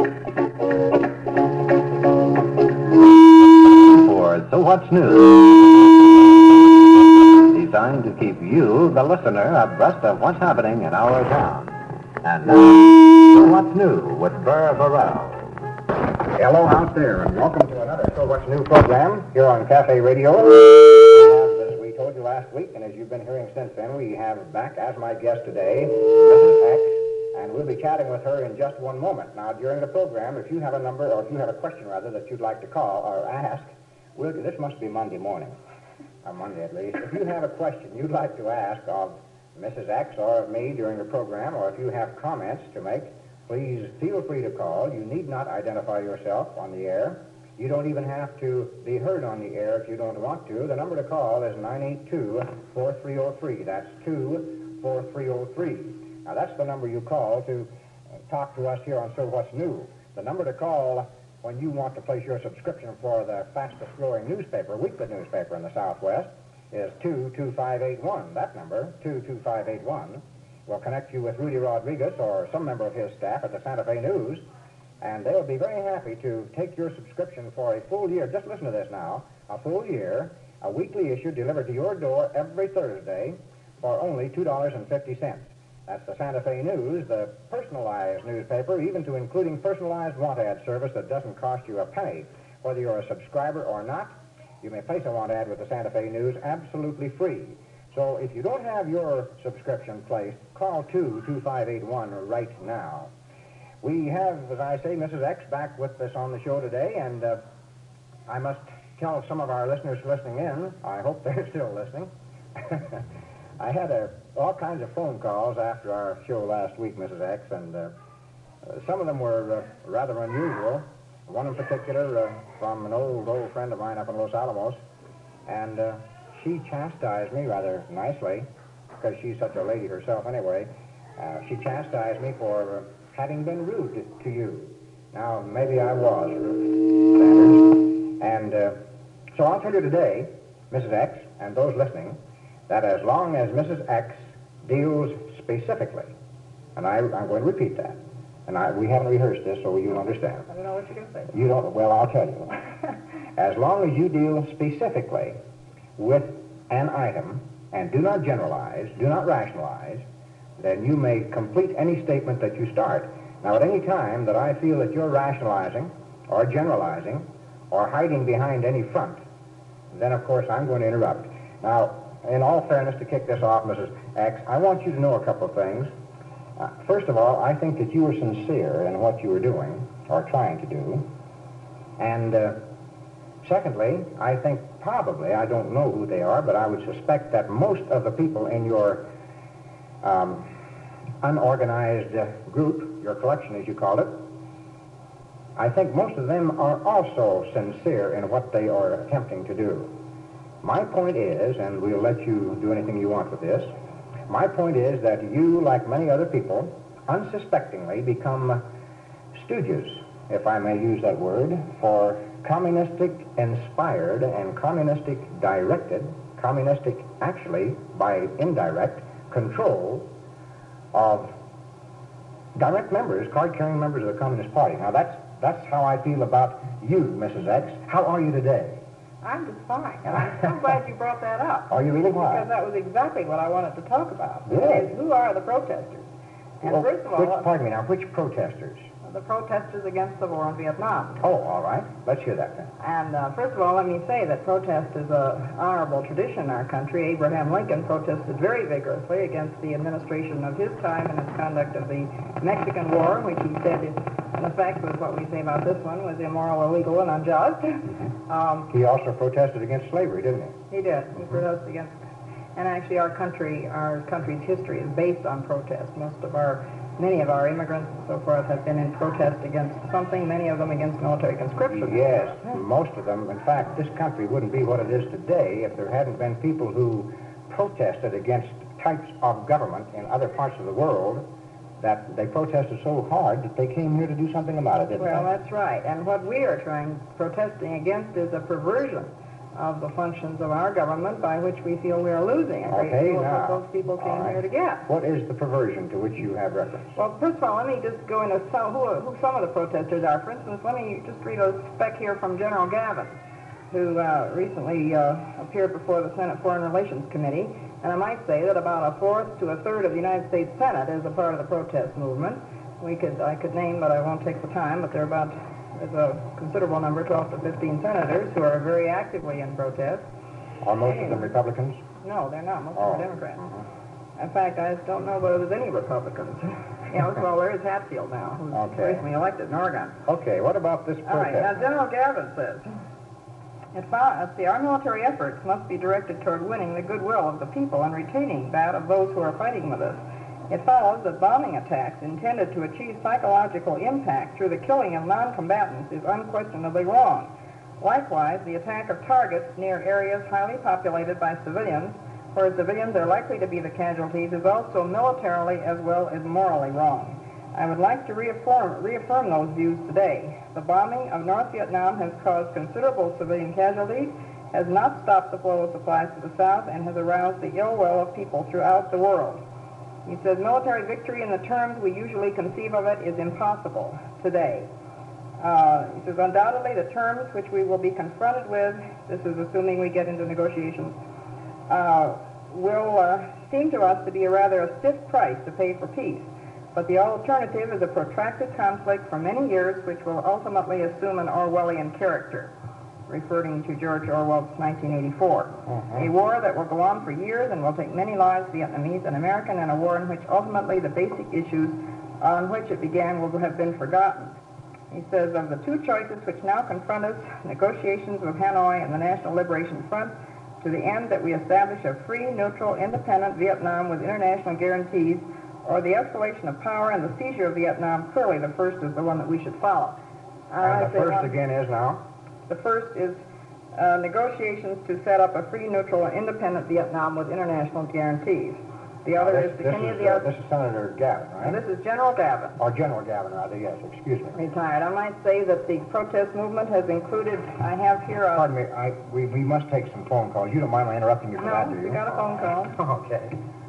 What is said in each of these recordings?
For So What's New, designed to keep you, the listener, abreast of what's happening in our town. And now, So What's New with Burr Burrell. Hello out there, and welcome to another So What's New program here on Cafe Radio. As we told you last week, and as you've been hearing since then, we have back as my guest today, Mrs. X, and we'll be chatting with her in just one moment. Now, during the program, if you have a number, or if you have a question, rather, that you'd like to call or ask, this must be Monday morning, or Monday at least. If you have a question you'd like to ask of Mrs. X or of me during the program, or if you have comments to make, please feel free to call. You need not identify yourself on the air. You don't even have to be heard on the air if you don't want to. The number to call is 982-4303. That's 24303. Now, that's the number you call to talk to us here on So What's New. The number to call when you want to place your subscription for the fastest-growing newspaper, weekly newspaper in the Southwest, is 22581. That number, 22581, will connect you with Rudy Rodriguez or some member of his staff at the Santa Fe News, and they'll be very happy to take your subscription for a full year. Just listen to this now. A full year, a weekly issue delivered to your door every Thursday for only $2.50. That's the Santa Fe News, the personalized newspaper, even to including personalized want ad service that doesn't cost you a penny. Whether you're a subscriber or not, you may place a want ad with the Santa Fe News absolutely free. So if you don't have your subscription placed, call 22581 right now. We have, as I say, Mrs. X back with us on the show today, and I must tell some of our listeners listening in, I hope they're still listening. I had all kinds of phone calls after our show last week, Mrs. X, and some of them were rather unusual. One in particular from an old friend of mine up in Los Alamos, and she chastised me rather nicely, because she's such a lady herself anyway. She chastised me for having been rude to you. Now, maybe I was rude, Sanders. And so I'll tell you today, Mrs. X, and those listening, that as long as Mrs. X deals specifically, and I'm going to repeat that, and we haven't rehearsed this so you'll understand. I don't know what you're going to say. You don't? Well, I'll tell you. As long as you deal specifically with an item and do not generalize, do not rationalize, then you may complete any statement that you start. Now, at any time that I feel that you're rationalizing or generalizing or hiding behind any front, then, of course, I'm going to interrupt. Now, in all fairness, to kick this off, Mrs. X, I want you to know a couple of things. First of all, I think that you were sincere in what you were doing or trying to do. And secondly, I think probably, I don't know who they are, but I would suspect that most of the people in your unorganized group, your collection as you call it, I think most of them are also sincere in what they are attempting to do. My point is, and we'll let you do anything you want with this, my point is that you, like many other people, unsuspectingly become stooges, if I may use that word, for communistic-inspired and communistic-directed, communistic actually by indirect, control of direct members, card-carrying members of the Communist Party. Now, that's how I feel about you, Mrs. X. How are you today? I'm just fine, and I'm so glad you brought that up. Are you really? Why? Because that was exactly what I wanted to talk about. Yes. Is who are the protesters? And well, first of all... pardon me now, which protesters? The protesters against the war in Vietnam. Oh, all right. Let's hear that then. And first of all, let me say that protest is an honorable tradition in our country. Abraham Lincoln protested very vigorously against the administration of his time and its conduct of the Mexican War, which he said, in effect, was what we say about this one, was immoral, illegal, and unjust. He also protested against slavery, didn't he? He did. He protested against... And actually, our country's history is based on protest. Many of our immigrants and so forth have been in protest against something, many of them against military conscription. Yes, most of them. In fact, this country wouldn't be what it is today if there hadn't been people who protested against types of government in other parts of the world that they protested so hard that they came here to do something about it, didn't they? Well, that's right. And what we are protesting against is a perversion of the functions of our government by which we feel we are losing a great deal of what those people came here to get. What is the perversion to which you have reference? Well, first of all, let me just go into who some of the protesters are. For instance, let me just read a spec here from General Gavin, who recently appeared before the Senate Foreign Relations Committee. And I might say that about a fourth to a third of the United States Senate is a part of the protest movement. I could name, but I won't take the time, but there's a considerable number, 12 to 15 senators, who are very actively in protest. Are most of them Republicans? No, they're not. Most of them are Democrats. In fact, I don't know whether there's any Republicans. Well, there is Hatfield now, who's recently elected in Oregon. Okay, what about this protest? All right, now General Gavin says, our military efforts must be directed toward winning the goodwill of the people and retaining that of those who are fighting with us. It follows that bombing attacks intended to achieve psychological impact through the killing of non-combatants is unquestionably wrong. Likewise, the attack of targets near areas highly populated by civilians, where civilians are likely to be the casualties, is also militarily as well as morally wrong. I would like to reaffirm those views today. The bombing of North Vietnam has caused considerable civilian casualties, has not stopped the flow of supplies to the south, and has aroused the ill will of people throughout the world. He says military victory in the terms we usually conceive of it is impossible today. He says undoubtedly the terms which we will be confronted with, this is assuming we get into negotiations, will seem to us to be a rather stiff price to pay for peace. But the alternative is a protracted conflict for many years which will ultimately assume an Orwellian character, referring to George Orwell's 1984. A war that will go on for years and will take many lives, Vietnamese and American, and a war in which ultimately the basic issues on which it began will have been forgotten. He says, of the two choices which now confront us, negotiations with Hanoi and the National Liberation Front, to the end that we establish a free, neutral, independent Vietnam with international guarantees, or the escalation of power and the seizure of Vietnam, clearly the first is the one that we should follow. And the first again is now? The first is negotiations to set up a free, neutral, and independent Vietnam with international guarantees. The other is to continue the other. This is Senator Gavin, right? This is General Gavin. Or General Gavin, rather, yes. Excuse me. Retired. I might say that the protest movement has included, I have here a... Pardon me, we must take some phone calls. You don't mind my interrupting you for that, do you? No, we got a phone call. Okay.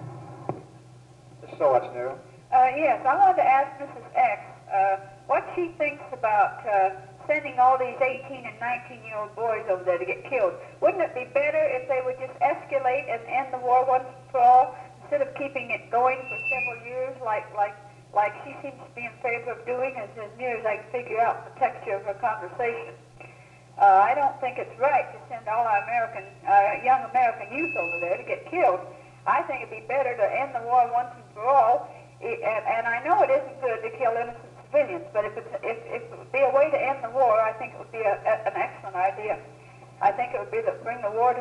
So what's new? Yes, I wanted to ask Mrs. X what she thinks about sending all these 18 and 19-year-old boys over there to get killed. Wouldn't it be better if they would just escalate and end the war once and for all, instead of keeping it going for several years like she seems to be in favor of doing, as near as I can figure out the texture of her conversation? I don't think it's right to send all our young American youth over there to get killed. I think it'd be better to end the war once and for all. And I know it isn't good to kill innocent civilians, but if it would be a way to end the war, I think it would be an excellent idea. I think it would be to bring the war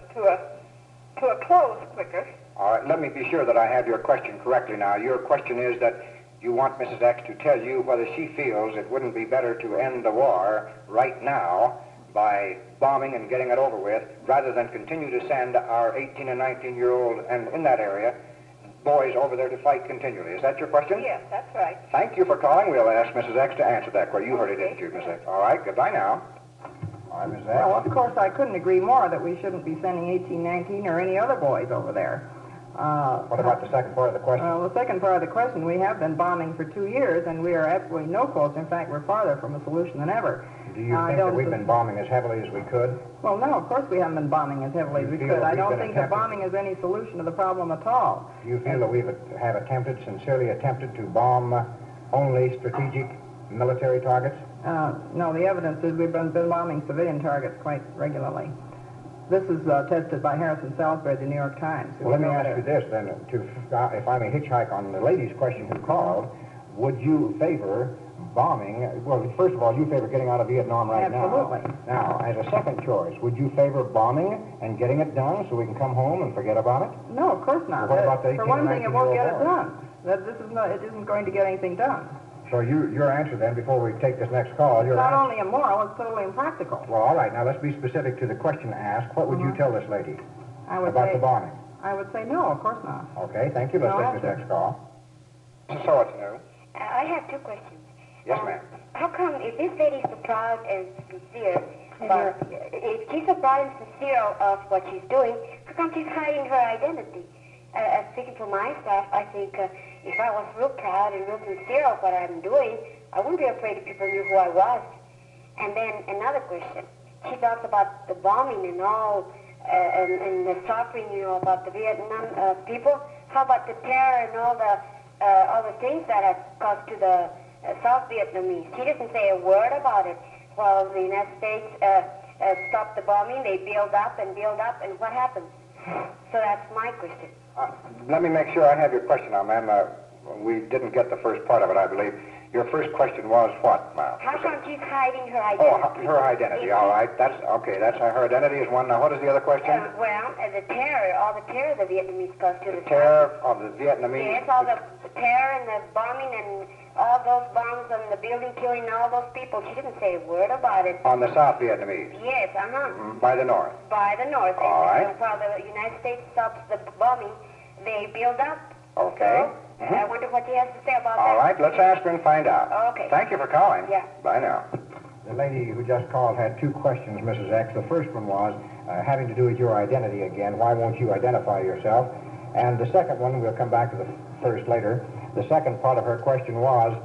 to a close quicker. All right, let me be sure that I have your question correctly now. Your question is that you want Mrs. X to tell you whether she feels it wouldn't be better to end the war right now by bombing and getting it over with, rather than continue to send our 18 and 19-year-old, and in that area, boys over there to fight continually. Is that your question? Yes, that's right. Thank you for calling. We'll ask Mrs. X to answer that question. You heard it, didn't you, Mrs. X? All right, goodbye now. All right, Mrs. X. Well, of course, I couldn't agree more that we shouldn't be sending 18, 19, or any other boys over there. What about the second part of the question? Well, the second part of the question, we have been bombing for 2 years, and we are absolutely no close. In fact, we're farther from a solution than ever. Do you think that we've been bombing as heavily as we could? Well, no, of course we haven't been bombing as heavily as we could. I don't think that bombing is any solution to the problem at all. Do you feel that we have sincerely attempted to bomb only strategic military targets? No, the evidence is we've been bombing civilian targets quite regularly. This is tested by Harrison Salisbury, the New York Times. Well, let me ask you this, then, if I may hitchhike on the lady's question who called, would you favor bombing? Well, first of all, you favor getting out of Vietnam right now. Absolutely. Now, as a second choice, would you favor bombing and getting it done so we can come home and forget about it? No, of course not. Well, what about the 18 For one thing, it won't get it boys? done. It isn't going to get anything done. So your answer then, before we take this next call, It's not only immoral, it's totally impractical. Well, all right, now let's be specific to the question asked. What would you tell this lady about the bombing? I would say no, of course not. Okay, thank you. Let's take this next call. So what's new? I have two questions. Yes, ma'am. How come, if this lady's so proud and sincere, But if she's so bright and sincere of what she's doing, how come she's hiding her identity? Speaking for myself, I think if I was real proud and real sincere of what I'm doing, I wouldn't be afraid if people knew who I was. And then another question. She talks about the bombing and all, and the suffering, about the Vietnam people. How about the terror and all the things that have caused to the South Vietnamese? She doesn't say a word about it. While the United States stopped the bombing, they build up, and what happens? So that's my question. Let me make sure I have your question now, ma'am. We didn't get the first part of it, I believe. Your first question was what, ma'am? How come she's hiding her identity? Her identity, all right. That's okay. That's her identity is one. Now, what is the other question? The terror, all the terror the Vietnamese caused to the terror of the Vietnamese? Yes, all the terror and the bombing and all those bombs and the building killing all those people. She didn't say a word about it. On the South Vietnamese? Yes, By the North? By the North. All right. While the United States stops the bombing, they build up. Okay. So, I wonder what she has to say about that. All right, let's ask her and find out. Okay. Thank you for calling. Yeah. Bye now. The lady who just called had two questions, Mrs. X. The first one was having to do with your identity again. Why won't you identify yourself? And the second one, we'll come back to the first later. The second part of her question was,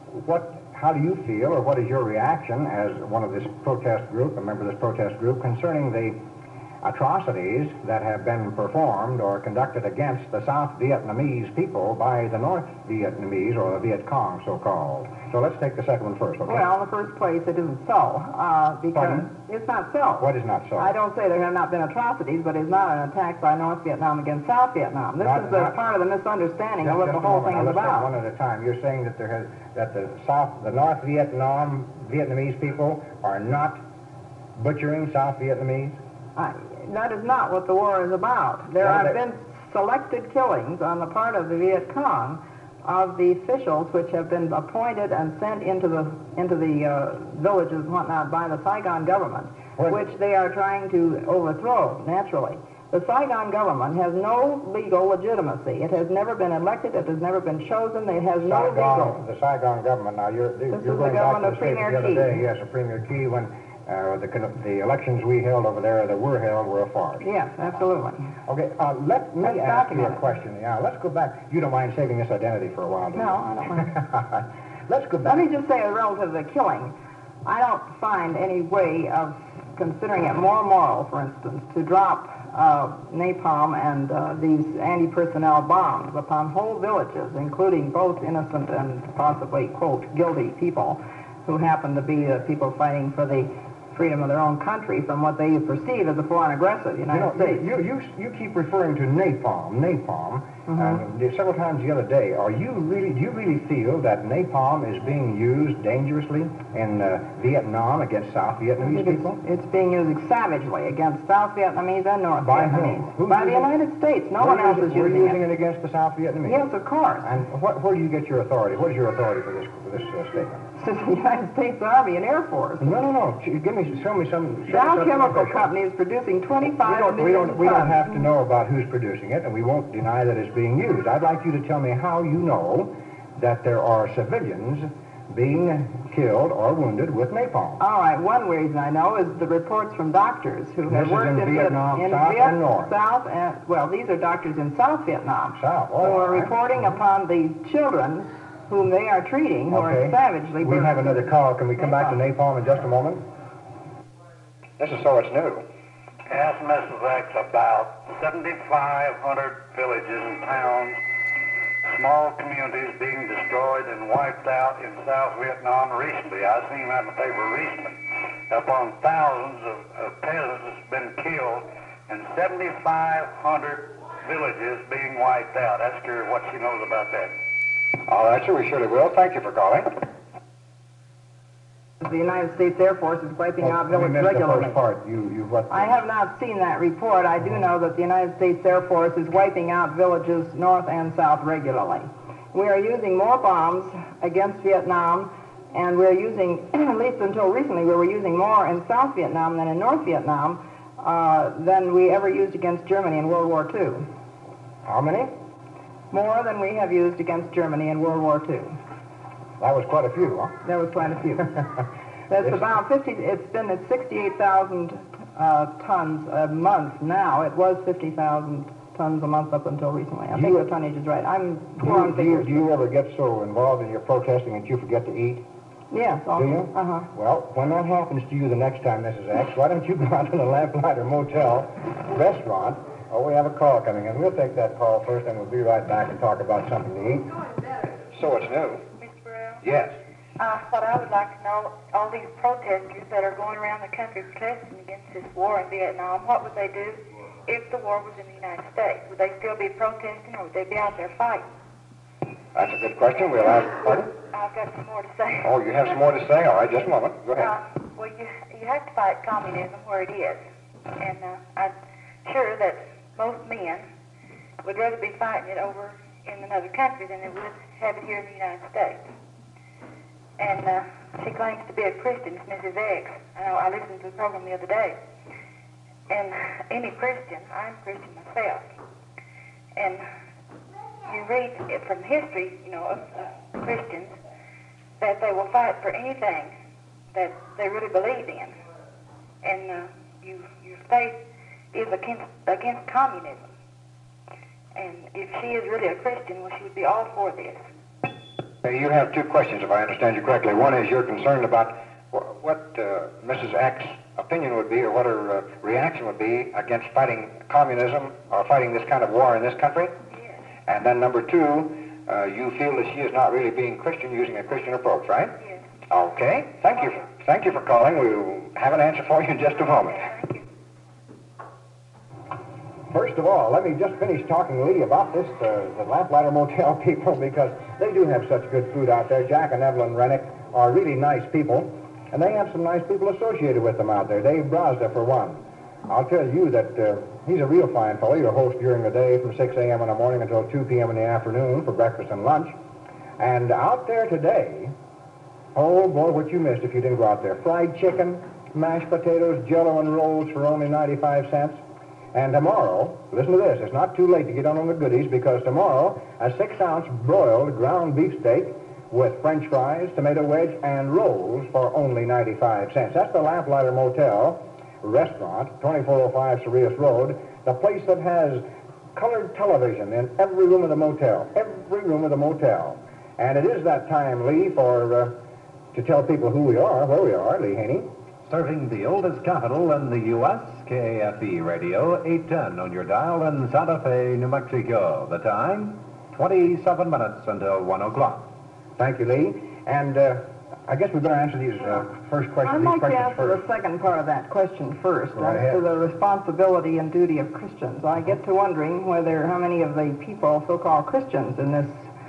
how do you feel, or what is your reaction as one of this protest group, a member of this protest group, concerning the atrocities that have been performed or conducted against the South Vietnamese people by the North Vietnamese, or the Viet Cong, so-called. So let's take the second one first, okay? Well, in the first place, it isn't so, because Pardon? it's not so. What is not so? I don't say there have not been atrocities, but it's not an attack by North Vietnam against South Vietnam. This is part of the misunderstanding of what the whole thing is about. One at a time. You're saying that the North Vietnamese people are not butchering South Vietnamese? That is not what the war is about. There have been selected killings on the part of the Viet Cong of the officials which have been appointed and sent into the villages and whatnot by the Saigon government, which they are trying to overthrow, naturally. The Saigon government has no legal legitimacy. It has never been elected. It has never been chosen. It has no legal... The Saigon government, now you're going back to the statement the other day. Yes, of Premier Key, when the elections we held over there that were held were a farce. Yes, absolutely. Okay, let me ask you a question. Yeah, let's go back. You don't mind saving this identity for a while, do you? No, I don't mind. Let's go back. Let me just say, relative to the killing, I don't find any way of considering it more moral, for instance, to drop napalm and these anti-personnel bombs upon whole villages, including both innocent and possibly, quote, guilty people who happen to be people fighting for the freedom of their own country from what they perceive as a foreign aggressor, the United States. You keep referring to napalm. Several times the other day. Do you really feel that napalm is being used dangerously in Vietnam against South Vietnamese people? It's being used savagely against South Vietnamese and North Vietnamese. Whom? By the United States. No one else is using it against the South Vietnamese? Yes, of course. And where do you get your authority? What is your authority for this statement? The United States Army and Air Force. No. Show me some. Dow Chemical Company is producing 25 million We don't have to know about who's producing it, and we won't deny that it's being used. I'd like you to tell me how you know that there are civilians being killed or wounded with napalm. All right, one reason I know is the reports from doctors who have worked in Vietnam, South and North. These are doctors in South Vietnam. South, who are reporting upon the children whom they are treating, who are savagely We have another call. Can we come back to napalm in just a moment? This is So It's New. Ask Mrs. X about 7,500 villages and towns, small communities being destroyed and wiped out in South Vietnam recently. I've seen that in the paper recently. Upon thousands of peasants has been killed and 7,500 villages being wiped out. Ask her what she knows about that. All right, sir, we surely will. Thank you for calling. The United States Air Force is wiping out villages regularly. The first part. I have not seen that report. I do know that the United States Air Force is wiping out villages north and south regularly. We are using more bombs against Vietnam, and we're using, at least until recently, we were using more in South Vietnam than in North Vietnam than we ever used against Germany in World War II. How many? More than we have used against Germany in World War II. That was quite a few, huh? That was quite a few. That's about 50. It's been at 68,000 tons a month now. It was 50,000 tons a month up until recently. I think the tonnage is right. I'm poor on figures. Do you ever get so involved in your protesting that you forget to eat? Yes. Do you? Uh-huh. Well, when that happens to you the next time, Mrs. X, why don't you go out to the Lamplighter Motel restaurant? Oh, we have a call coming in. We'll take that call first, and we'll be right back and talk about something to eat. So it's new. Mr. Burrell? Yes. What I would like to know, all these protesters that are going around the country protesting against this war in Vietnam, what would they do if the war was in the United States? Would they still be protesting, or would they be out there fighting? That's a good question. We'll ask. Pardon? I've got some more to say. Oh, you have some more to say? All right, just a moment. Go ahead. Well, you have to fight communism where it is. And I'm sure that most men would rather be fighting it over in another country than they would have it here in the United States. And she claims to be a Christian, it's Mrs. X. I listened to the program the other day. And any Christian, I'm Christian myself. And you read it from history, of Christians, that they will fight for anything that they really believe in. And your faith is against communism. And if she is really a Christian, well, she would be all for this. You have two questions, if I understand you correctly. One is you're concerned about what Mrs. X's opinion would be, or what her reaction would be against fighting communism or fighting this kind of war in this country. Yes. And then number two, you feel that she is not really being Christian, using a Christian approach, right? Yes. Okay. Thank you for calling. We'll have an answer for you in just a moment. Thank you. First of all, let me just finish talking, Lee, about this, the Lamplighter Motel people, because they do have such good food out there. Jack and Evelyn Rennick are really nice people, and they have some nice people associated with them out there. Dave Brosda, for one. I'll tell you that he's a real fine fellow. He'll host during the day from 6 a.m. in the morning until 2 p.m. in the afternoon for breakfast and lunch. And out there today, oh, boy, what you missed if you didn't go out there. Fried chicken, mashed potatoes, Jell-O and rolls for only 95 cents. And tomorrow, listen to this, it's not too late to get on the goodies, because tomorrow, a 6-ounce broiled ground beef steak with French fries, tomato wedge, and rolls for only 95 cents. That's the Lamplighter Motel restaurant, 2405 Cereus Road, the place that has colored television in every room of the motel. Every room of the motel. And it is that time, Lee, to tell people who we are, where we are, Lee Haney. Serving the oldest capital in the U.S., KAFE Radio, 810 on your dial in Santa Fe, New Mexico. The time, 27 minutes until 1 o'clock. Thank you, Lee. And I guess we better answer these first questions. I'd like to answer the second part of that question first. As to the responsibility and duty of Christians. I get to wondering how many of the people, so-called Christians in this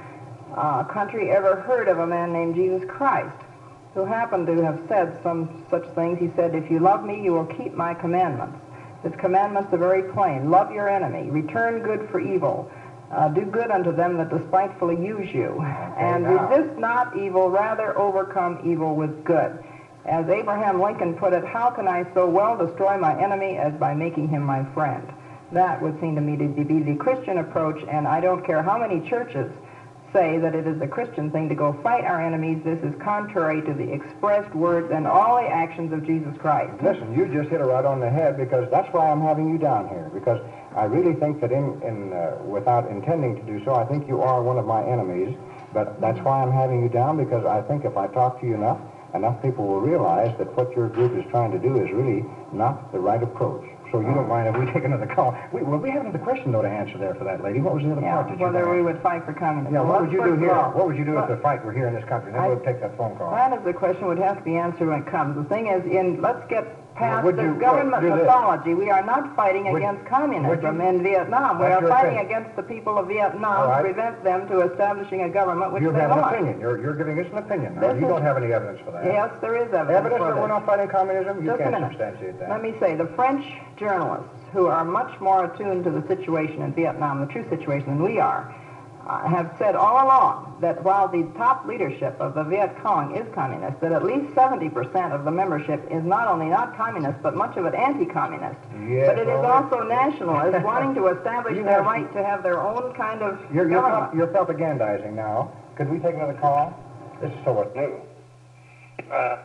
country, ever heard of a man named Jesus Christ, who happened to have said some such things. He said, "If you love me, you will keep my commandments." His commandments are very plain. Love your enemy. Return good for evil. Do good unto them that despitefully use you. And resist not evil, rather overcome evil with good. As Abraham Lincoln put it, how can I so well destroy my enemy as by making him my friend? That would seem to me to be the Christian approach, and I don't care how many churches say that it is a Christian thing to go fight our enemies. This is contrary to the expressed words and all the actions of Jesus Christ. Listen, you just hit it right on the head, because that's why I'm having you down here, because I really think that without intending to do so, I think you are one of my enemies, but that's why I'm having you down, because I think if I talk to you enough people will realize that what your group is trying to do is really not the right approach. So you don't mind if we take another call? We have another question, though, to answer there for that lady. What was the other part that you whether we would fight for communism. Yeah, what would you do here? What would you do if the fight were here in this country? Then we'll take that phone call. That is the question would have to be answered when it comes. The thing is, let's get past would the you- government do this. mythology. We are not fighting against communism in Vietnam. We That's are your fighting opinion. against the people of Vietnam All right. to prevent them to establishing a government which You they have an want. opinion. You're giving us an opinion now. This You is- don't have any evidence for that. Yes, there is evidence Evidence for that this. we're not fighting communism? You Just a can't minute. substantiate that. Let me say, the French journalists, who are much more attuned to the situation in Vietnam, the true situation, than we are, have said all along that while the top leadership of the Viet Cong is communist, that at least 70% of the membership is not only not communist, but much of it anti-communist. Yes, but it is all right. also nationalist, wanting to establish You their have- right to have their own kind of You're government. propagandizing now. Could we take another call? This is so what's new. I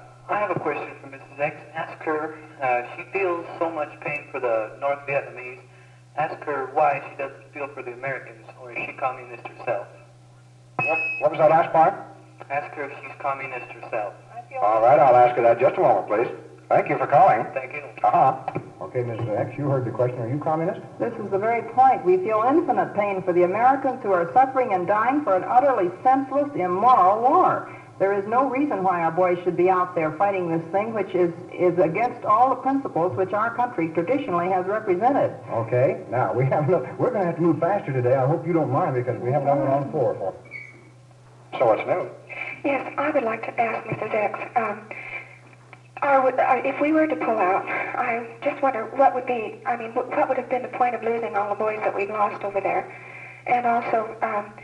have a question for Mrs. X. Ask her, she feels so much pain for the North Vietnamese. Ask her why she doesn't feel for the Americans, or is she communist herself? What was that last part? Ask her if she's communist herself. All right, I'll ask her that just a moment, please. Thank you for calling. Thank you. Uh-huh. Okay, Mrs. X, you heard the question. Are you communist? This is the very point. We feel infinite pain for the Americans who are suffering and dying for an utterly senseless, immoral war. There is no reason why our boys should be out there fighting this thing, which is against all the principles which our country traditionally has represented. Okay. Now, we're going to have to move faster today. I hope you don't mind, because we have nothing on the floor for. So what's new? Yes, I would like to ask Mrs. X, if we were to pull out, I just wonder what would have been the point of losing all the boys that we've lost over there? And also,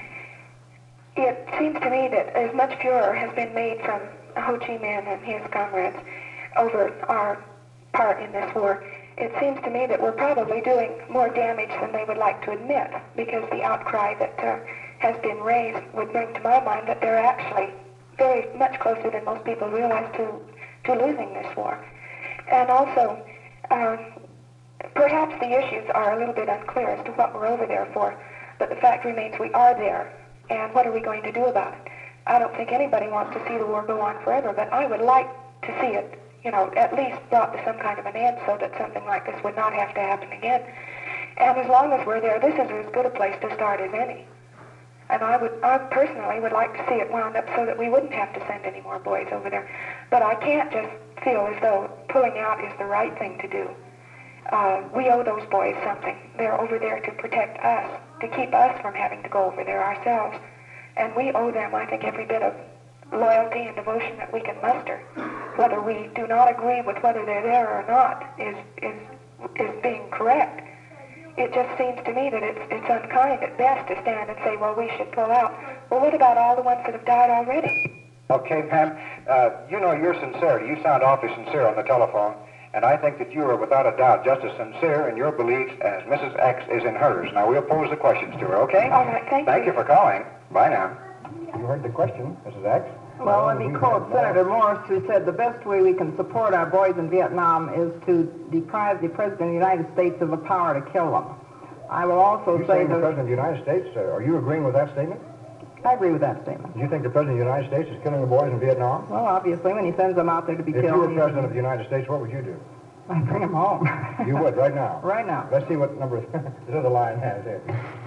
it seems to me that as much furor has been made from Ho Chi Minh and his comrades over our part in this war, it seems to me that we're probably doing more damage than they would like to admit, because the outcry that has been raised would bring to my mind that they're actually very much closer than most people realize to losing this war. And also, perhaps the issues are a little bit unclear as to what we're over there for, but the fact remains we are there, and what are we going to do about it? I don't think anybody wants to see the war go on forever, but I would like to see it, at least brought to some kind of an end so that something like this would not have to happen again. And as long as we're there, this is as good a place to start as any. And I personally would like to see it wound up so that we wouldn't have to send any more boys over there. But I can't just feel as though pulling out is the right thing to do. We owe those boys something. They're over there to protect us, to keep us from having to go over there ourselves. And we owe them, I think, every bit of loyalty and devotion that we can muster. Whether we do not agree with whether they're there or not is being correct. It just seems to me that it's unkind at best to stand and say, well, we should pull out. Well, what about all the ones that have died already? Okay, Pam, your sincerity. You sound awfully sincere on the telephone, and I think that you are without a doubt just as sincere in your beliefs as Mrs. X is in hers. Now, we'll pose the questions to her, okay? All right, thank you. Thank you for calling. Bye now. You heard the question, Mrs. X. Well, let me quote Senator Morse, who said the best way we can support our boys in Vietnam is to deprive the President of the United States of the power to kill them. I will also say that... the President of the United States, are you agreeing with that statement? I agree with that statement. Do you think the President of the United States is killing the boys in Vietnam? Well, obviously, when he sends them out there to be killed... If you were President of the United States, what would you do? I'd bring them home. You would, right now? Right now. Let's see what number this other line has here.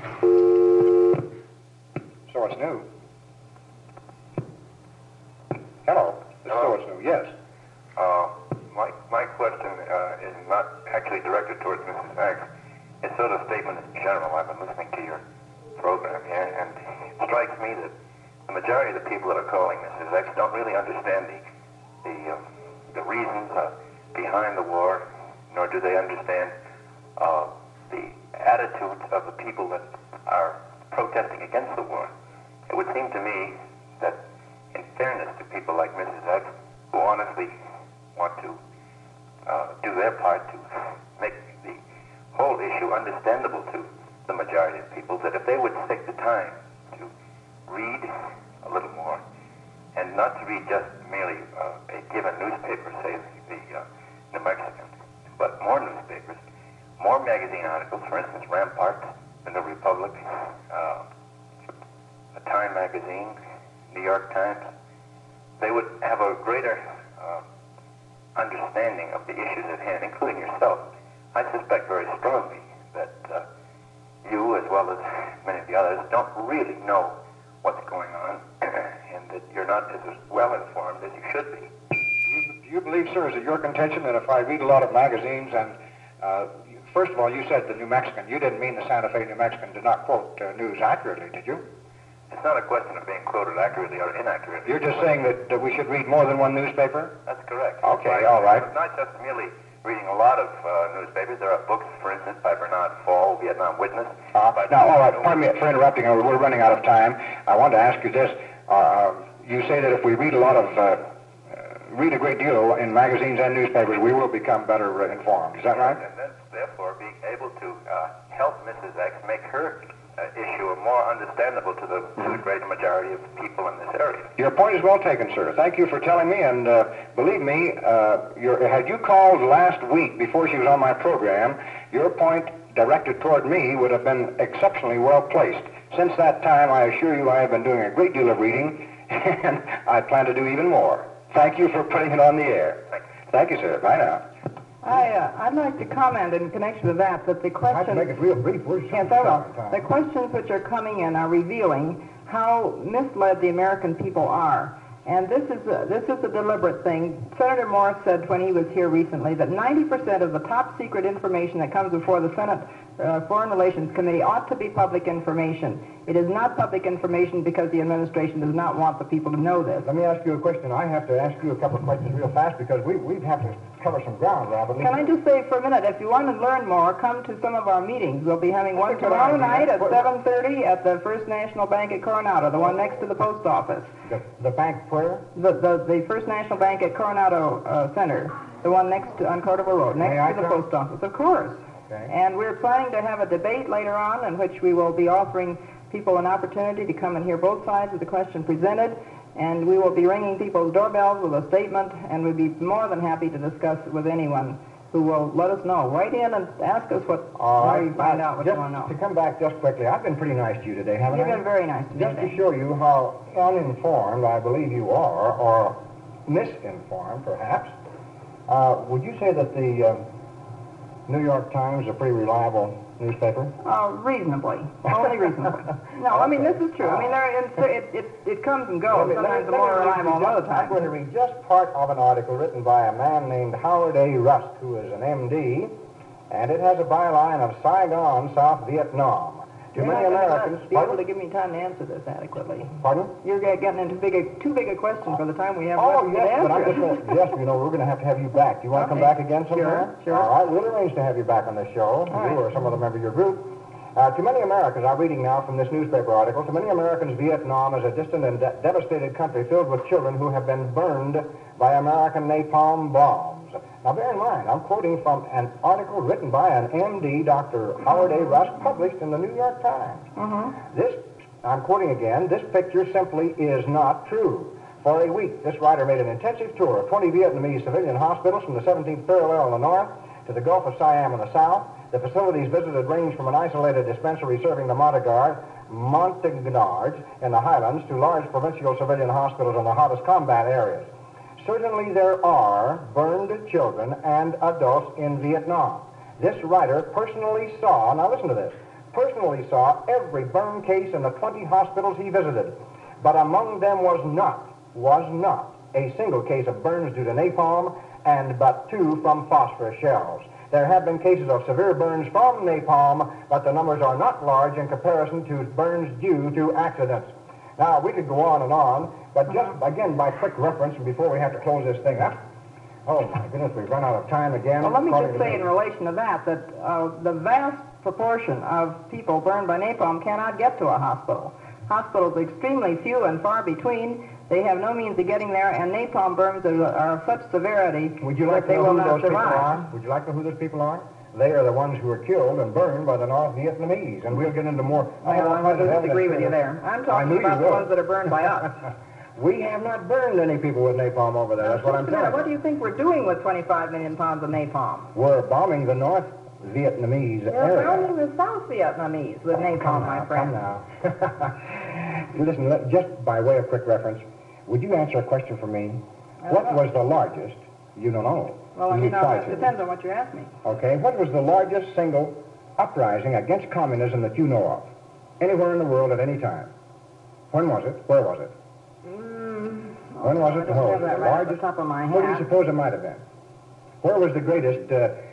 So what's new? Hello. So what's new? Yes. My question is not actually directed towards Mrs. X. It's sort of a statement in general. I've been listening to your program here, and it strikes me that the majority of the people that are calling Mrs. X don't really understand the reasons behind the war, nor do they understand the attitudes of the people that are protesting against the war. It would seem to me that, in fairness to people like Mrs. X, who honestly want to do their part to make the whole issue understandable to the majority of people, that if they would take the time to read a little more, and not to read just merely a given newspaper, say the New Mexican, but more newspapers, more magazine articles, for instance, Rampart, the New Republic, the Time magazine, New York Times, they would have a greater understanding of the issues at hand, including yourself. I suspect very strongly that you, as well as many of the others, don't really know what's going on, and that you're not as well informed as you should be. Do you believe, sir, is it your contention that if I read a lot of magazines and, first of all, you said the New Mexican. You didn't mean the Santa Fe New Mexican did not quote news accurately, did you? It's not a question of being quoted accurately or inaccurately. You're just saying that we should read more than one newspaper? That's correct. Okay, all right. It's not just merely reading a lot of newspapers. There are books, for instance, by Bernard Fall, Vietnam Witness. Now, all right, pardon me for interrupting. We're running out of time. I wanted to ask you this. You say that if we read read a great deal in magazines and newspapers, we will become better informed. Is that right? And then, therefore, being able to help Mrs. X make her issue a more understandable to the greater majority of people in this area. Your point is well taken, sir. Thank you for telling me, and believe me, had you called last week before she was on my program, your point directed toward me would have been exceptionally well placed. Since that time, I assure you I have been doing a great deal of reading, and I plan to do even more. Thank you for putting it on the air. Thank you, sir. Bye now. I'd like to comment in connection with that the questions... I have to make it real brief. Yes, I will. The questions which are coming in are revealing how misled the American people are. And this is a deliberate thing. Senator Morris said when he was here recently that 90% of the top secret information that comes before the Senate Foreign Relations Committee ought to be public information. It is not public information because the administration does not want the people to know this. Let me ask you a question. I have to ask you a couple of questions real fast because we have to cover some ground, Robert. Can I just say for a minute, if you want to learn more, come to some of our meetings. We'll be having one tomorrow night at 7:30 at the First National Bank at Coronado, the one next to the post office. The bank where? The First National Bank at Coronado Center, the one next to on Cordova Road, next to the post office. Of course. Okay. And we're planning to have a debate later on in which we will be offering people an opportunity to come and hear both sides of the question presented, and we will be ringing people's doorbells with a statement, and we'd be more than happy to discuss it with anyone who will let us know. Write in and ask us how you find out what you want to know. To come back just quickly, I've been pretty nice to you today, haven't I? You've been very nice to me Just today. to show you how uninformed I believe you are, or misinformed, perhaps, would you say that the New York Times is a pretty reliable newspaper? Reasonably. Only reasonably. No, I mean, this is true. I mean, it comes and goes. Sometimes the more reliable than other I'm times. going to read just part of an article written by a man named Howard A. Rust, who is an MD, and it has a byline of Saigon, South Vietnam. To many Americans... Be able to give me time to answer this adequately. Pardon? You're getting into too big a question for the time we have Oh, left yes, to but I'm answer. just yes, you know, we're going to have you back. Do you want to come back again sometime? Sure. All right, we'll arrange to have you back on this show, you or some other member of your group. To many Americans, I'm reading now from this newspaper article, to many Americans, Vietnam is a distant and devastated country filled with children who have been burned by American napalm bombs. Now, bear in mind, I'm quoting from an article written by an MD, Dr. Howard A. Rust, published in the New York Times. This, I'm quoting again, this picture simply is not true. For a week, this writer made an intensive tour of 20 Vietnamese civilian hospitals from the 17th parallel in the north to the Gulf of Siam in the south. The facilities visited range from an isolated dispensary serving the Montagnards in the highlands to large provincial civilian hospitals in the hottest combat areas. Certainly there are burned children and adults in Vietnam. This writer personally saw, now listen to this, personally saw every burn case in the 20 hospitals he visited. But among them was not a single case of burns due to napalm and but 2 from phosphorus shells. There have been cases of severe burns from napalm, but the numbers are not large in comparison to burns due to accidents. Now, we could go on, but just, again, by quick reference, and before we have to close this thing up, oh, my goodness, we've run out of time again. Well, let me just say in relation to that the vast proportion of people burned by napalm cannot get to a hospital. Hospitals are extremely few and far between. They have no means of getting there, and napalm burns are of such severity that they will not survive. Would you like to know who those people are? They are the ones who were killed and burned by the North Vietnamese, and we'll get into more... I disagree with you there. I'm talking about the ones that are burned by us. We have not burned any people with napalm over there. That's what I'm telling you. What do you think we're doing with 25 million pounds of napalm? We're bombing the North Vietnamese area. We're bombing the South Vietnamese with napalm, my friend. Come now. Listen, just by way of quick reference, would you answer a question for me? What was the largest? You don't know. Well, you know, it depends on what you ask me. Okay. What was the largest single uprising against communism that you know of? Anywhere in the world at any time? When was it? Where was it? When was it? I don't have that right off the top of my head. What do you suppose it might have been? Where was the greatest,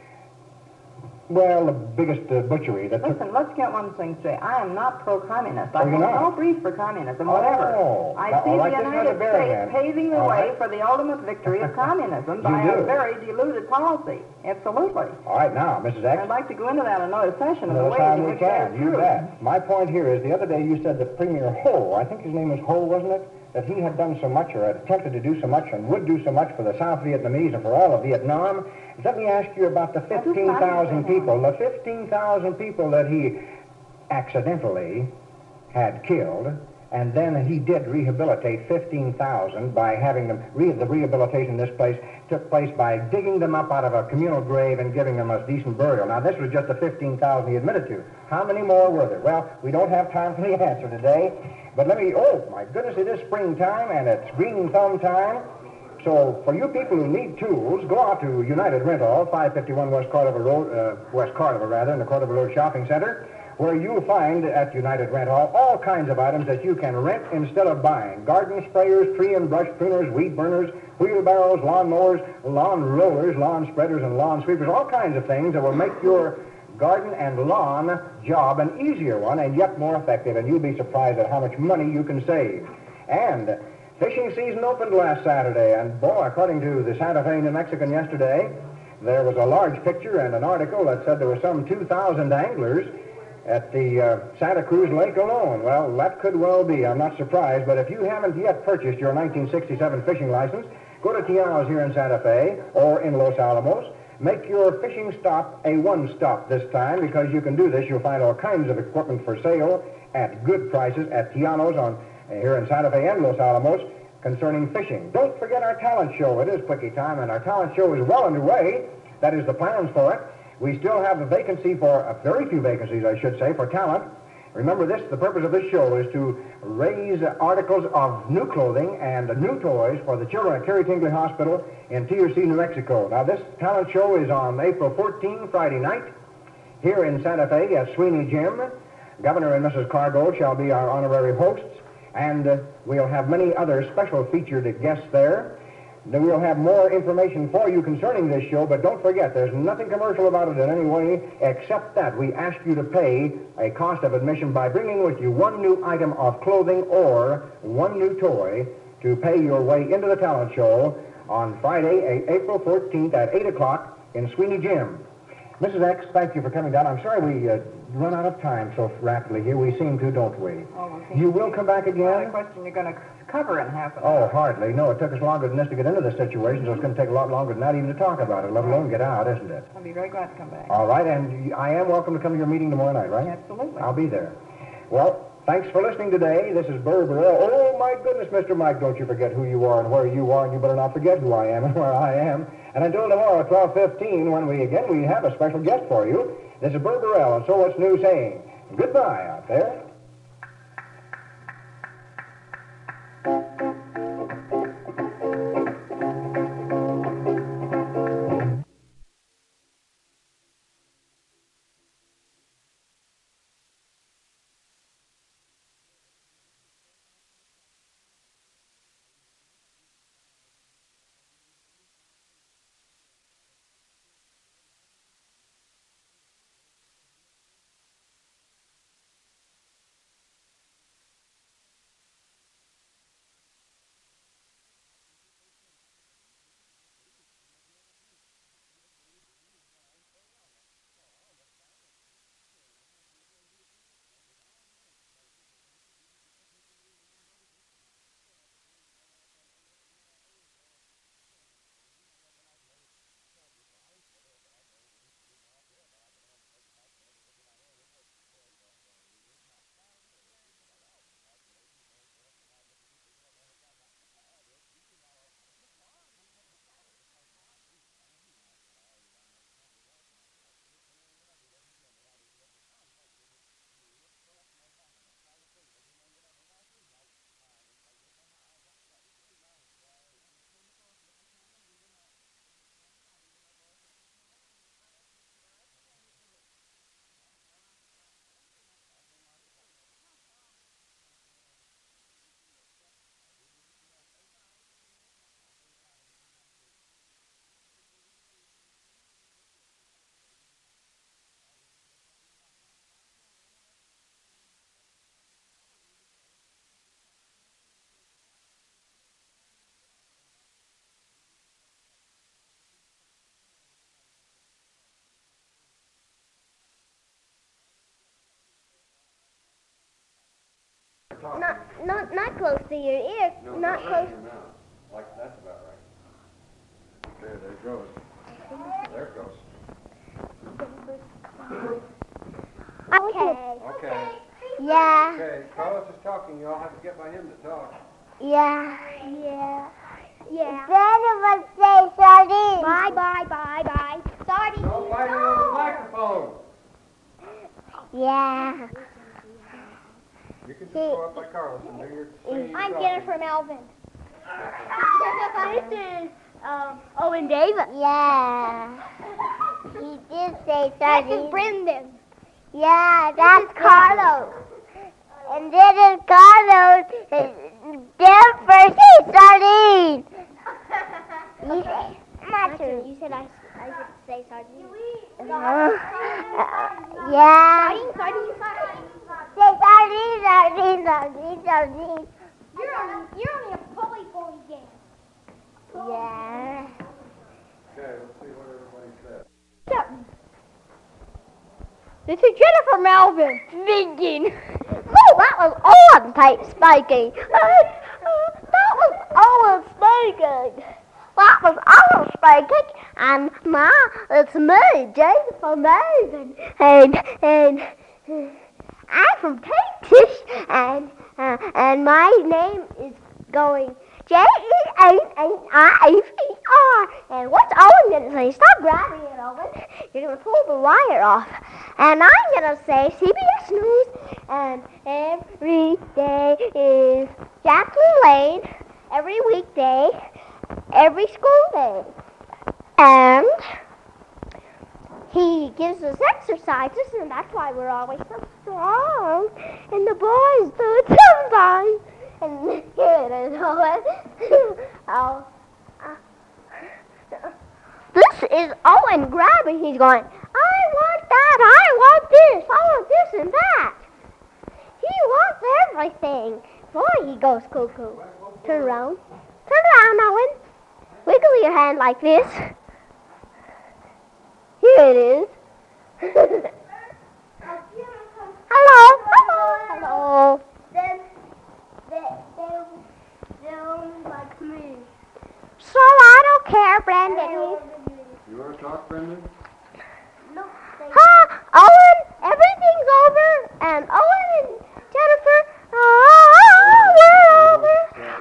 the biggest butchery that took... Listen, let's get one thing straight. I am not pro-communist. I you're have not? no brief for communism, whatever. Oh. I Now, see all right, the this has United a bearing, States then. paving the All way right. for the ultimate victory of communism by do. a very diluted policy. Absolutely. All right, now, Mrs. X. I'd like to go into that another session of the Another ways time in we which that's can. You true. bet. My point here is the other day you said that Premier Ho, I think his name was Ho, wasn't it? That he had done so much or had attempted to do so much and would do so much for the South Vietnamese and for all of Vietnam. Let me ask you about the 15,000 people. The 15,000 people that he accidentally had killed, and then he did rehabilitate 15,000 by having them, the rehabilitation in this place took place by digging them up out of a communal grave and giving them a decent burial. Now, this was just the 15,000 he admitted to. How many more were there? Well, we don't have time for the answer today, but oh, my goodness, it is springtime, and it's green thumb time. So, for you people who need tools, go out to United Rental, 551 West Cordova Road, in the Cordova Road Shopping Center, where you'll find at United Rental all kinds of items that you can rent instead of buying. Garden sprayers, tree and brush pruners, weed burners, wheelbarrows, lawn mowers, lawn rollers, lawn spreaders, and lawn sweepers, all kinds of things that will make your garden and lawn job an easier one and yet more effective, and you'll be surprised at how much money you can save. And fishing season opened last Saturday, and boy, according to the Santa Fe New Mexican yesterday, there was a large picture and an article that said there were some 2,000 anglers at the Santa Cruz Lake alone. Well, that could well be. I'm not surprised, but if you haven't yet purchased your 1967 fishing license, go to Tiano's here in Santa Fe or in Los Alamos. Make your fishing stop a one-stop this time, because you can do this. You'll find all kinds of equipment for sale at good prices at Tiano's here in Santa Fe and Los Alamos concerning fishing. Don't forget our talent show. It is quickie time, and our talent show is well underway. That is the plans for it. We still have a vacancy very few vacancies, I should say, for talent. Remember this, the purpose of this show is to raise articles of new clothing and new toys for the children at Terry Tingley Hospital in TRC, New Mexico. Now, this talent show is on April 14, Friday night, here in Santa Fe at Sweeney Gym. Governor and Mrs. Cargo shall be our honorary hosts, and we'll have many other special featured guests there. Then we'll have more information for you concerning this show, but don't forget, there's nothing commercial about it in any way, except that we ask you to pay a cost of admission by bringing with you one new item of clothing or one new toy to pay your way into the talent show on Friday, April 14th at 8 o'clock in Sweeney Gym. Mrs. X, thank you for coming down. I'm sorry we run out of time so rapidly here. We seem to, don't we? You will come back again? Well, the question you're going to cover in half an hour. Oh, hardly. No, it took us longer than this to get into this situation, so it's going to take a lot longer than that even to talk about it, let alone get out, isn't it? I'll be very glad to come back. All right, and I am welcome to come to your meeting tomorrow night, right? Absolutely. I'll be there. Well, thanks for listening today. This is Burr Burrell. Oh, my goodness, Mr. Mike, don't you forget who you are and where you are, and you better not forget who I am and where I am. And until tomorrow at 12:15, when we have a special guest for you, this is Burr Burrell, and So What's New saying goodbye out there. Not close to your ear. No, not close. Your mouth. Like that's about right. There it goes. There it goes. Okay. Okay. Yeah. Okay, Carlos is talking. You all have to get by him to talk. Yeah. Then it would say sardine. Bye. Sardine. No fighting on the microphone. Yeah. You can just go up by Carlos and do your I'm Jennifer Melvin. This is Owen Davis. Yeah. He did say sardine. This is Brendan. Yeah, that's Carlos. And this is Carlos. Jennifer said sardine. You said, not true. You said I should say sardine. Yeah. Sardine. Say sardine. You're only a bully game. Yeah. Okay, let's see what everybody said. This is Jennifer Melvin speaking. Oh, that was Owen speaking. That was Owen speaking. And it's me, Jennifer Melvin. And I'm from Texas. And my name is going Jennifer. And what's Owen going to say? Stop grabbing it, Owen. You're going to pull the wire off. And I'm going to say CBS News. And every day is Jacqueline Lane. Every weekday. Every school day. And he gives us exercises, and that's why we're always so strong. And the boys do it sometimes. And here it is, Owen. This is Owen grabbing. He's going, I want that, I want this, I want this and that. He wants everything. Boy, he goes cuckoo. Turn around, Owen. Wiggle your hand like this. Here it is. Hello. Then like me. So I don't care, Brendan. You want to talk, Brendan? No. Owen, everything's over, and Owen and Jennifer, we're over.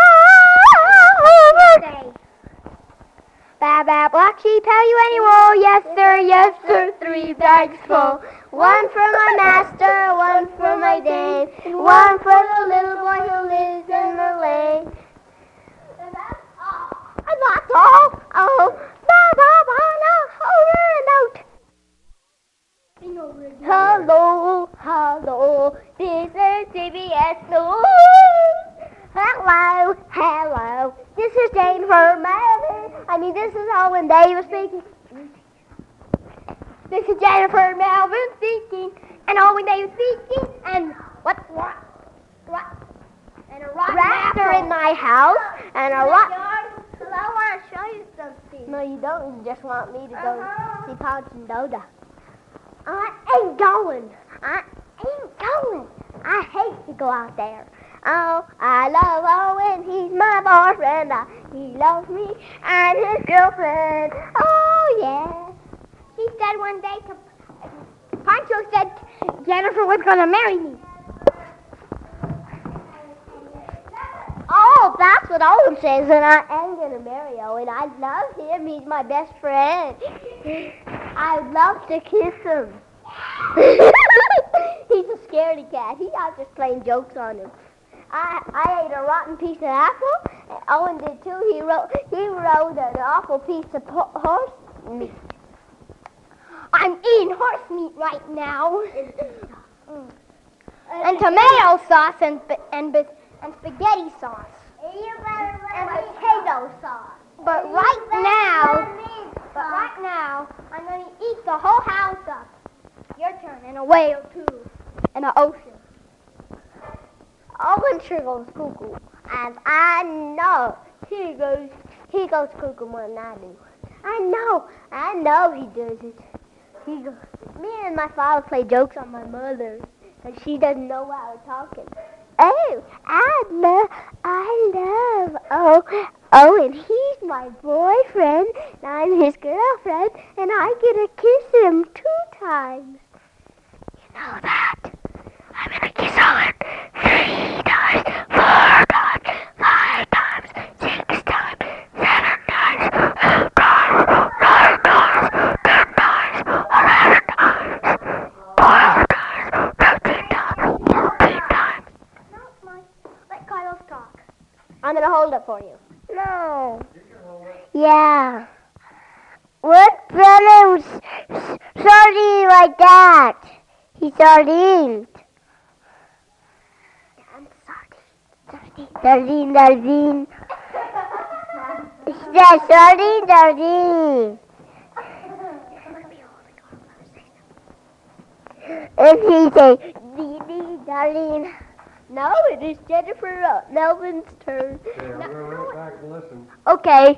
Over. Ba black sheep, have you any wool? Yes sir, 3 bags full. One for my master, one for my dame, one for the little boy who lives in the lane. And that's all. Oh, over and out. Hello, this is CBS News. Hello, this is Jennifer Melvin. This is Owen Davis speaking. This is Jennifer Melvin speaking, and Owen Davis speaking, and what? And a raptor in my house, and a rock. I want to show you something. No, you don't. You just want me to go see Pouch and Doda. I ain't going. I hate to go out there. Oh, I love Owen. He's my boyfriend. He loves me and his girlfriend. Oh, yeah. She said one day Pancho said Jennifer was going to marry me. Oh, that's what Owen says, and I am going to marry Owen. I love him. He's my best friend. I'd love to kiss him. He's a scaredy cat. I was just playing jokes on him. I ate a rotten piece of apple, and Owen did too. He rode an awful piece of horse meat. I'm eating horse meat right now. And tomato sauce and spaghetti sauce. And potato sauce. But right now, I'm going to eat the whole house up. Your turn, and a whale too, and an ocean. Owen sure goes cuckoo, and I know he goes cuckoo more than I do. I know he does it. Me and my father play jokes on my mother, and she doesn't know how we're talking. Oh, I love Owen. He's my boyfriend, and I'm his girlfriend, and I get to kiss him 2 times. You know that. I'm gonna Yeah. What brother sardine like that? He's sardine. Sardine. It's sardine. And he say, Dee, darling. No, it is Jennifer Melvin's turn. Okay, I'm going to run back and listen. Okay.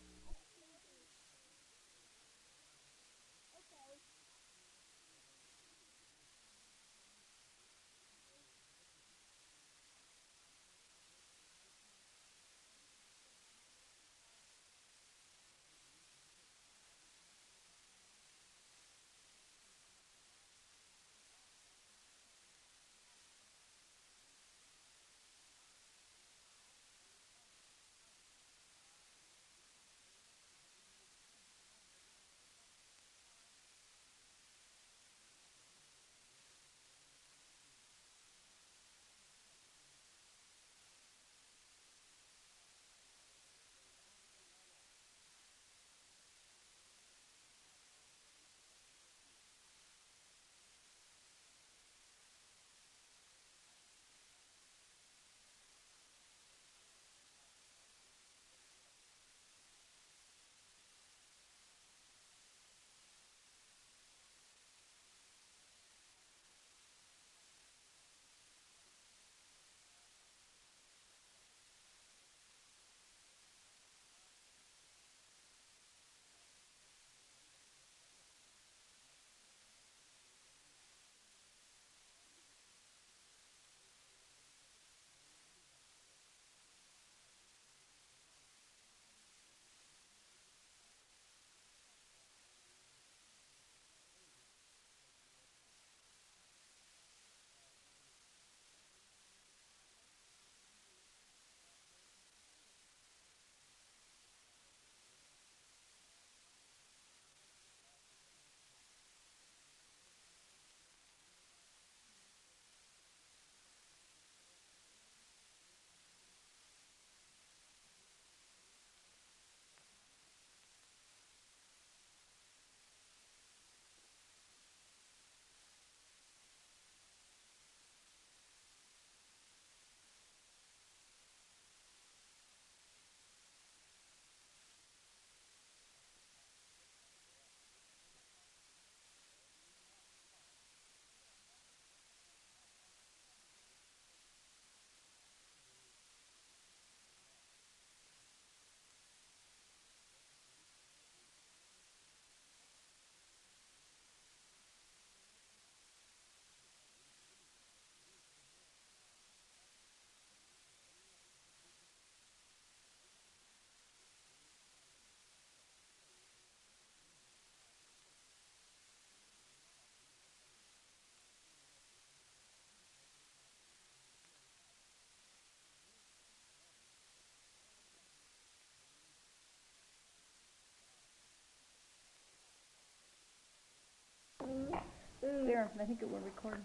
There, I think it will record.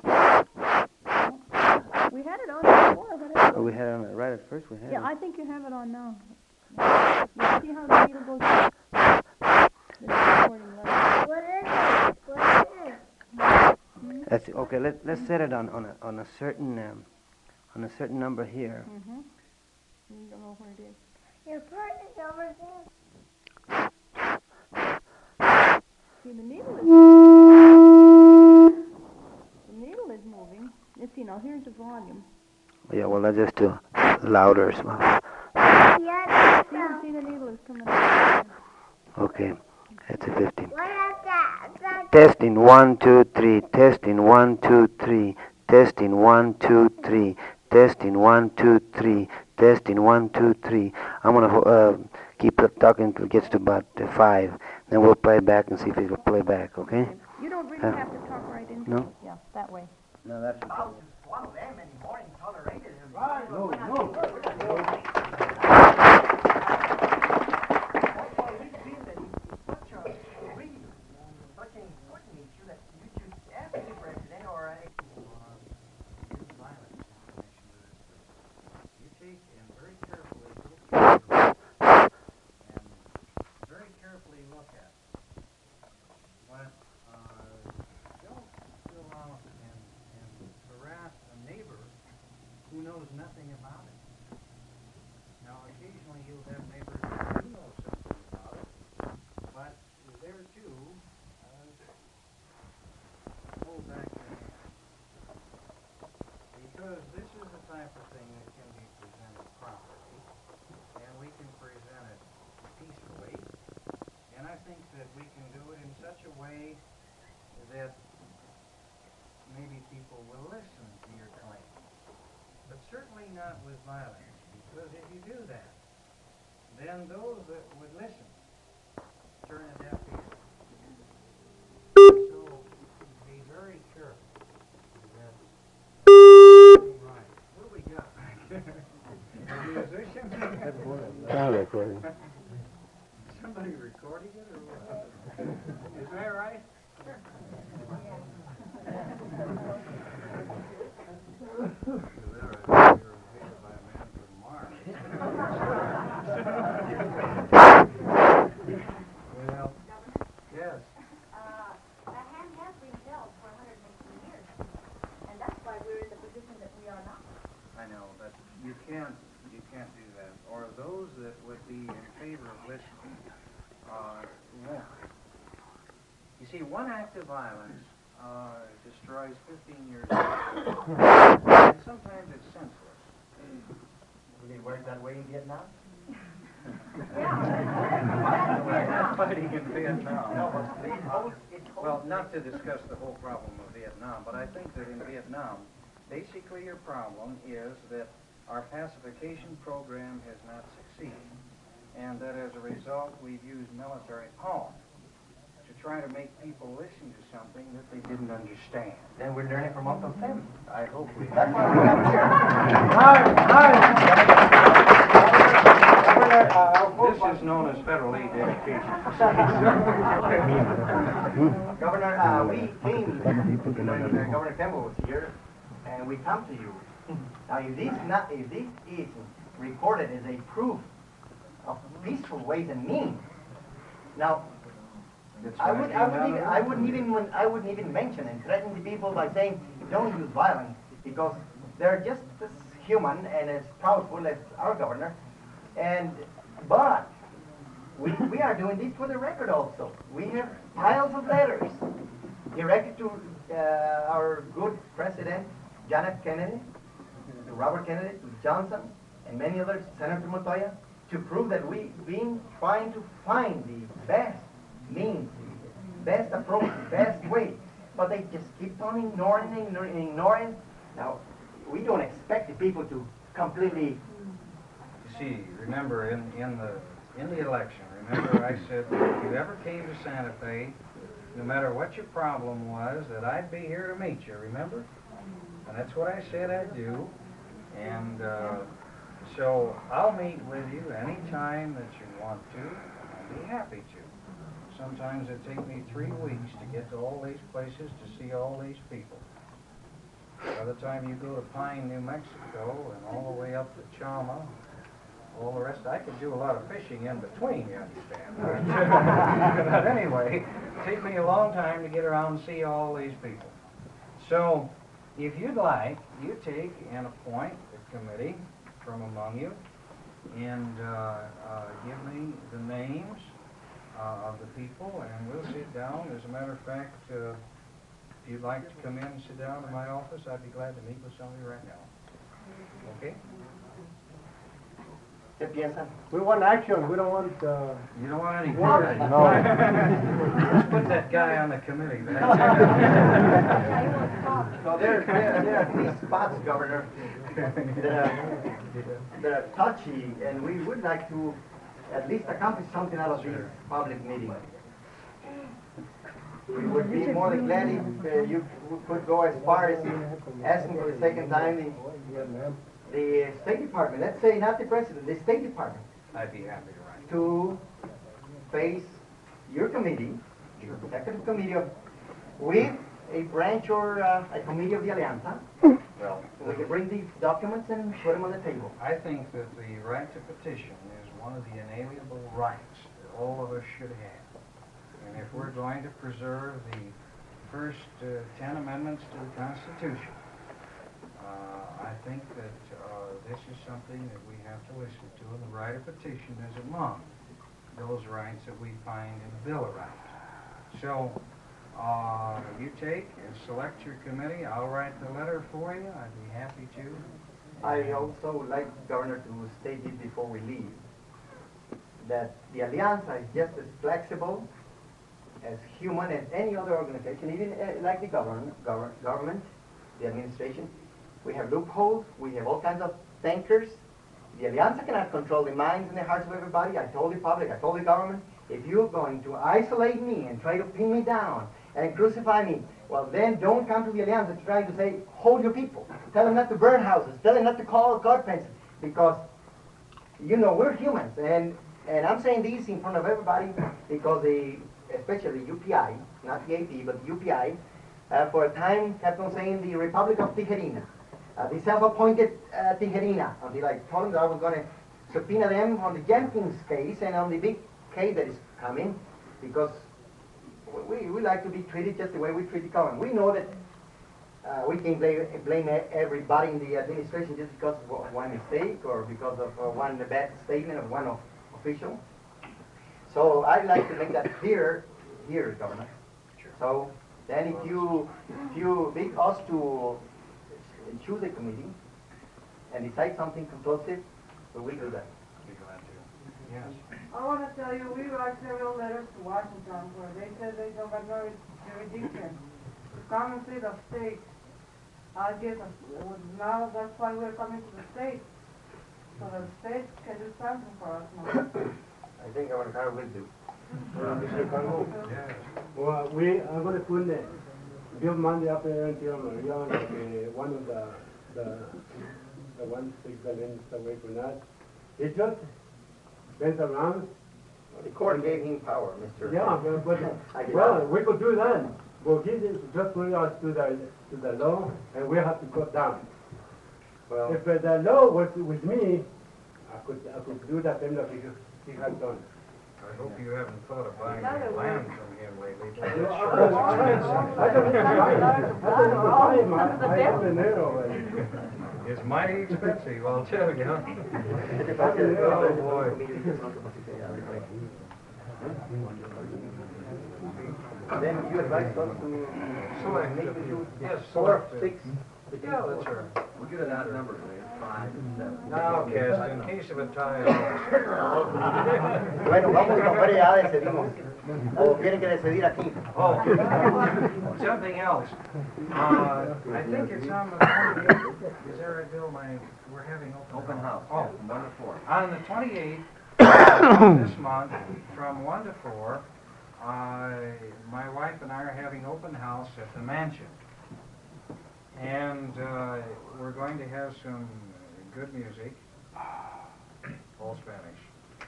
We had it on before, but Oh, we had it on right at first. We had yeah, it. I think you have it on now. You see how the needle goes up? This recording level. What is it? That's okay. Let's set it on a certain number here. Mm-hmm. You don't know where it is. Your part is over there. See, the needle is moving. Let's see now. Here's the volume. Yeah. Well, that's just too louder. So. Yeah, See, the needle is coming up. Okay. That's a 15. What is that? Testing 1, 2, 3. Testing 1, 2, 3. Testing 1, 2, 3. Testing 1, 2, 3. Testing 1, 2, 3. I'm gonna keep talking until it gets to about 5. Then we'll play back and see if it'll play back. Okay? You don't really have to talk right into No? it. Yeah, that way. No, that's. One of them in the morning tolerated him. Right, no. carefully look at. But don't go out and harass a neighbor who knows nothing about it. Now, occasionally you'll have neighbors who do know something about it, but there too, hold back your hand. Because this is the type of thing that can be presented properly, and we can present it peacefully, and I think that we can do it in such a way that maybe people will listen to your claim. But certainly not with violence, because if you do that, then those that would listen turn a deaf ear. So be very careful. Right. What do we got? A musician? Sound recording. Somebody recording it or what? Is that right? Well, yes. That hand has been held for 118 years, and that's why we're in the position that we are now. I know, but you can't do that. Or those that would be in favor of listening won't. You see, one act of violence destroys 15 years of life. And sometimes it's senseless. Did it work that way in Vietnam? Fighting in Vietnam. Well, not to discuss the whole problem of Vietnam, but I think that in Vietnam, basically your problem is that our pacification program has not succeeded, and that as a result we've used military power to try to make people listen to something that they didn't understand. Then we're learning from Uncle Sam. I hope we That's why we got here. This is known as federal aid to education. Governor, we came when Governor Campbell was here, and we come to you. Now, if this is recorded as a proof of peaceful ways and means, now I wouldn't even mention and threaten the people by saying don't use violence, because they're just as human and as powerful as our governor. But we are doing this for the record also. We have piles of letters directed to our good president, John F. Kennedy, to Robert Kennedy, to Johnson, and many others, Senator Montoya, to prove that we've been trying to find the best means, the best approach, the best way. But they just keep on ignoring. Now, we don't expect the people to completely... See, remember in the election, remember I said that if you ever came to Santa Fe, no matter what your problem was, that I'd be here to meet you, remember? And that's what I said I'd do. And so I'll meet with you any time that you want to. I'll be happy to. Sometimes it takes me 3 weeks to get to all these places to see all these people. By the time you go to Pine, New Mexico, and all the way up to Chama, all the rest, I could do a lot of fishing in between, you understand. But anyway, it takes me a long time to get around and see all these people. So, if you'd like, you take and appoint a committee from among you and give me the names of the people, and we'll sit down. As a matter of fact, if you'd like to come in and sit down in my office, I'd be glad to meet with some of you right now. Okay? We want action. We don't want... You don't want any... No. Let's put that guy on the committee. So there are 3 spots, Governor, that are touchy, and we would like to at least accomplish something out of this public meeting. We would be more than glad if you could go as far as asking for the second time the State Department, let's say not the President, the State Department. I'd be happy to write. To face your committee, your executive committee, with a branch or a committee of the Alianza. Well, we can bring these documents and put them on the table. I think that the right to petition is one of the inalienable rights that all of us should have. And if we're going to preserve the first 10 amendments to the Constitution, I think that this is something that we have to listen to, and the right of petition is among those rights that we find in the Bill of Rights. So you take and select your committee. I'll write the letter for you. I'd be happy to. I also would like, Governor, to state it before we leave, that the Alianza is just as flexible, as human as any other organization, even like the government, the administration. We have loopholes, we have all kinds of thinkers. The Alianza cannot control the minds and the hearts of everybody. I told the public, I told the government, if you're going to isolate me and try to pin me down and crucify me, well then don't come to the Alianza to try to say, hold your people. Tell them not to burn houses, tell them not to call God fences, because, you know, we're humans. And I'm saying this in front of everybody because especially UPI, not the AP, but the UPI, for a time kept on saying the Republic of Tijerina. The self-appointed Tijerina, until I told them that I was going to subpoena them on the Jenkins case and on the big case that is coming, because we like to be treated just the way we treat the government. We know that we can blame everybody in the administration just because of one mistake or because of one bad statement of one official. So I'd like to make that clear here, Governor. Sure. So then if you bid us to choose a committee and decide something conclusive, we will do that. Be glad to. Yes. I want to tell you, we wrote several letters to Washington where they said they don't have no jurisdiction to come and see the state. I guess now that's why we're coming to the state, so the state can do something for us now. I think Governor Carter will do. Mr. Cargo. Yes. Well, we are going to put Bill Monday up there until Marion, one of the one 6 minutes away from that. It just went around. The court gave him power, Mr. Yeah, but well, we could do that. But this is just put us to the law, and we have to cut down. Well, if the law was with me, I could do that thing that he has done. I hope you haven't thought of buying any land from him lately. It's mighty expensive, I'll tell you. Oh, boy. Then you advise us to select make a few. Yes, 4, select 6. Yeah, that's right. We'll give it an odd number, 5, 7. Now, Cast, in case of a tie. Bueno, vamos a ver, ya decidimos. O quieren que decidir aquí. Oh, something else. I think it's on the 28th. Is there a bill? We're having open house. Oh, 1 to 4. On the 28th this month, from 1 to 4, my wife and I are having open house at the mansion. And we're going to have some good music, all Spanish.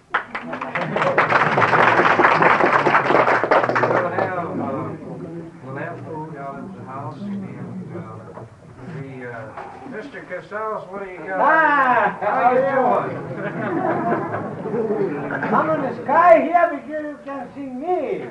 We'll have food out at the house, and Mr. Casals, what do you got? How you doing? I'm in the sky here because you can see me.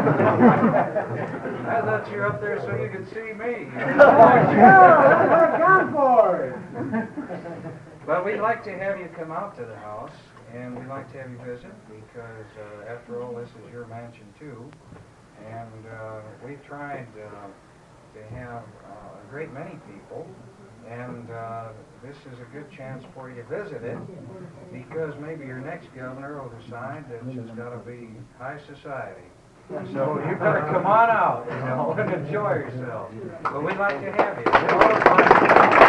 I thought you were up there so you could see me. Sure, that's what I come for. Well, we'd like to have you come out to the house, and we'd like to have you visit, because after all, this is your mansion too. And we've tried to have a great many people, and this is a good chance for you to visit it, because maybe your next governor will decide that it's got to be high society. So you better come on out, and enjoy yourself. But we'd like to have you.